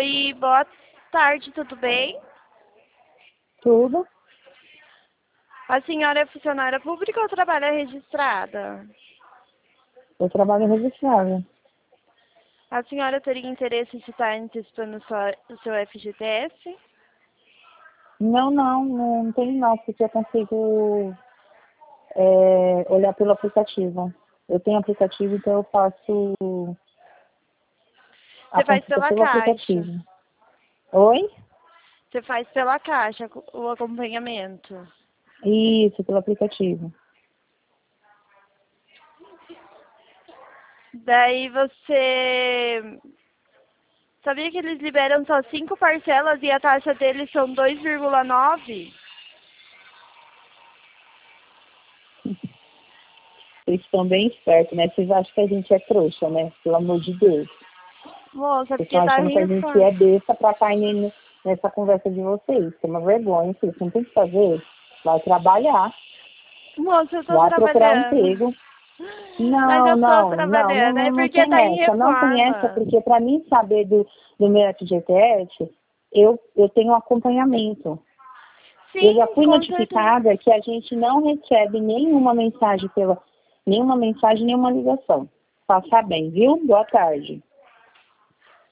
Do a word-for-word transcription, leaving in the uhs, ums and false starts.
Oi, boa tarde, tudo bem? Tudo. A senhora é funcionária pública ou trabalha registrada? Eu trabalho registrado. A senhora teria interesse em estar antecipando o seu, o seu F G T S? Não, não, não tenho não, porque eu consigo é, olhar pelo aplicativo. Eu tenho aplicativo, então eu faço a Você faz consulta pela pelo caixa. aplicativo. Oi? Você faz pela caixa o acompanhamento. Isso, pelo aplicativo. Daí você... Sabia que eles liberam só cinco parcelas e a taxa deles são dois vírgula nove? Vocês estão bem espertos, né? Vocês acham que a gente é trouxa, né? Pelo amor de Deus. Moça, Vocês porque estão tá achando que a gente rifando. é besta pra cair ne- nessa conversa de vocês. Isso é uma vergonha, vocês não tem o que fazer. Vai trabalhar, Moça, eu tô vai procurar um trabalhando. emprego. Mas Não, eu tô não, não, não, trabalhando. não, É não porque tem tá em essa, não tem essa, reforma. porque para mim saber do, do meu F G T S, eu, eu tenho um acompanhamento. Eu já Sim, fui com certeza. notificada que a gente não recebe nenhuma mensagem pela, nenhuma mensagem, nenhuma ligação. Passar bem, viu? Boa tarde.